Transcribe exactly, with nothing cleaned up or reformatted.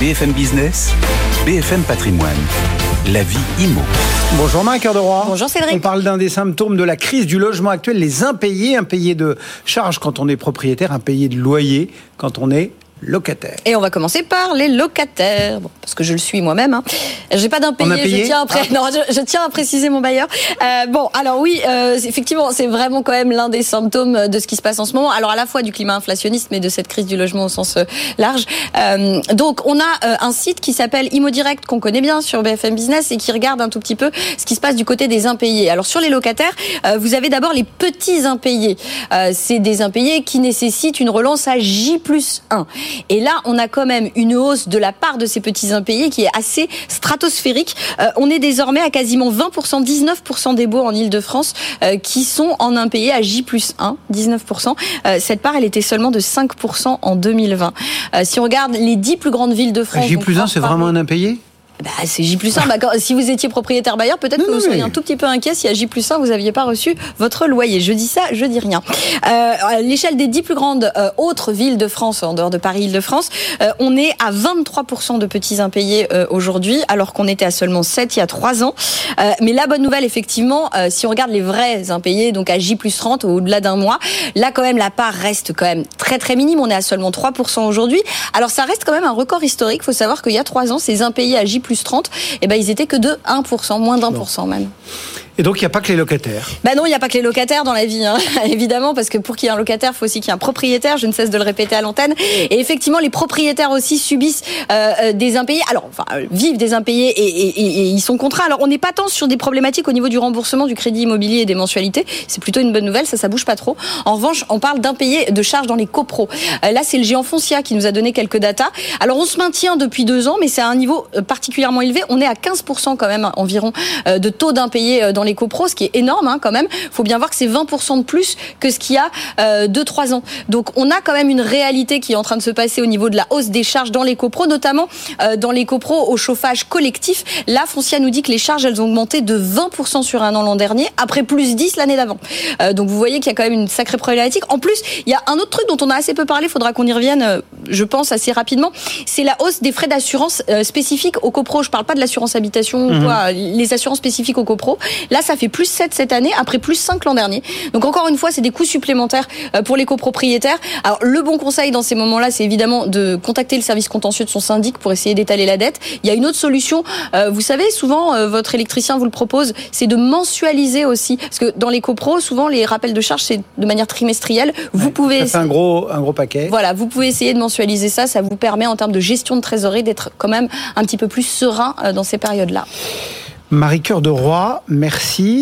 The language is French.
B F M Business, B F M Patrimoine, la vie immo. Bonjour Marc Cœur de Roy. Bonjour Cédric. On parle d'un des symptômes de la crise du logement actuel, les impayés, impayés de charges quand on est propriétaire, impayés de loyer quand on est locataire. Et on va commencer par les locataires, bon, parce que je le suis moi-même. Hein. J'ai pas d'impayé, je tiens à, pré... ah. non, je, je tiens à préciser mon bailleur. Euh, bon, alors oui, euh, effectivement, c'est vraiment quand même l'un des symptômes de ce qui se passe en ce moment. Alors à la fois du climat inflationniste, mais de cette crise du logement au sens euh, large. Euh, donc on a euh, un site qui s'appelle ImmoDirect, qu'on connaît bien sur B F M Business et qui regarde un tout petit peu ce qui se passe du côté des impayés. Alors sur les locataires, euh, vous avez d'abord les petits impayés. Euh, c'est des impayés qui nécessitent une relance à J plus un. Et là, on a quand même une hausse de la part de ces petits impayés qui est assez stratosphérique. Euh, on est désormais à quasiment vingt pour cent, dix-neuf pour cent des baux en Ile-de-France euh, qui sont en impayés à J plus un, dix-neuf pour cent. Euh, cette part, elle était seulement de cinq pour cent en deux mille vingt. Euh, si on regarde les dix plus grandes villes de France... J plus un, c'est vraiment un impayé ? Bah, c'est J plus un. Bah, quand, si vous étiez propriétaire bailleur, peut-être non, que vous seriez mais... un tout petit peu inquiet si à J plus un, vous n'aviez pas reçu votre loyer. Je dis ça, je dis rien. Euh, à l'échelle des dix plus grandes euh, autres villes de France, en dehors de Paris-Île-de-France, euh, on est à vingt-trois pour cent de petits impayés euh, aujourd'hui, alors qu'on était à seulement sept il y a trois ans. Euh, mais la bonne nouvelle, effectivement, euh, si on regarde les vrais impayés, donc à J plus trente, au-delà d'un mois, là, quand même, la part reste quand même très, très minime. On est à seulement trois pour cent aujourd'hui. Alors, ça reste quand même un record historique. Il faut savoir qu'il y a trois ans, ces impayés à J plus trente, eh ben, ils étaient que de un pour cent, moins d'un pour cent même. Et donc, il n'y a pas que les locataires. Ben non, il n'y a pas que les locataires dans la vie, hein. Évidemment, parce que pour qu'il y ait un locataire, il faut aussi qu'il y ait un propriétaire. Je ne cesse de le répéter à l'antenne. Et effectivement, les propriétaires aussi subissent euh, des impayés. Alors, enfin, euh, vivent des impayés et, et, et, et ils sont contraints. Alors, on n'est pas tant sur des problématiques au niveau du remboursement du crédit immobilier et des mensualités. C'est plutôt une bonne nouvelle, ça, ça bouge pas trop. En revanche, on parle d'impayés de charges dans les copros. Euh, là, c'est le géant Foncia qui nous a donné quelques datas. Alors, on se maintient depuis deux ans, mais c'est à un niveau particulièrement élevé. On est à quinze pour cent quand même environ euh, de taux d'impayés dans les copros, ce qui est énorme hein, quand même. Il faut bien voir que c'est vingt pour cent de plus que ce qu'il y a euh, deux trois ans. Donc on a quand même une réalité qui est en train de se passer au niveau de la hausse des charges dans les copros, notamment euh, dans les copros au chauffage collectif. Là, Foncia nous dit que les charges, elles ont augmenté de vingt pour cent sur un an l'an dernier, après plus dix l'année d'avant. Euh, donc vous voyez qu'il y a quand même une sacrée problématique. En plus, il y a un autre truc dont on a assez peu parlé, il faudra qu'on y revienne, euh, je pense, assez rapidement, c'est la hausse des frais d'assurance euh, spécifiques aux copros. Je parle pas de l'assurance habitation, mmh. quoi, les assurances spécifiques aux copros. Là, ça fait plus sept cette année, après plus cinq l'an dernier. Donc encore une fois, c'est des coûts supplémentaires pour les copropriétaires. Alors le bon conseil dans ces moments-là, c'est évidemment de contacter le service contentieux de son syndic pour essayer d'étaler la dette. Il y a une autre solution, euh, vous savez, souvent euh, votre électricien vous le propose, c'est de mensualiser aussi, parce que dans les copros, souvent les rappels de charges c'est de manière trimestrielle. Vous ouais, pouvez ça fait un gros un gros paquet. Voilà, vous pouvez essayer de mensualiser ça, ça vous permet en termes de gestion de trésorerie d'être quand même un petit peu plus serein euh, dans ces périodes-là. Marie Cœur de Roy, merci.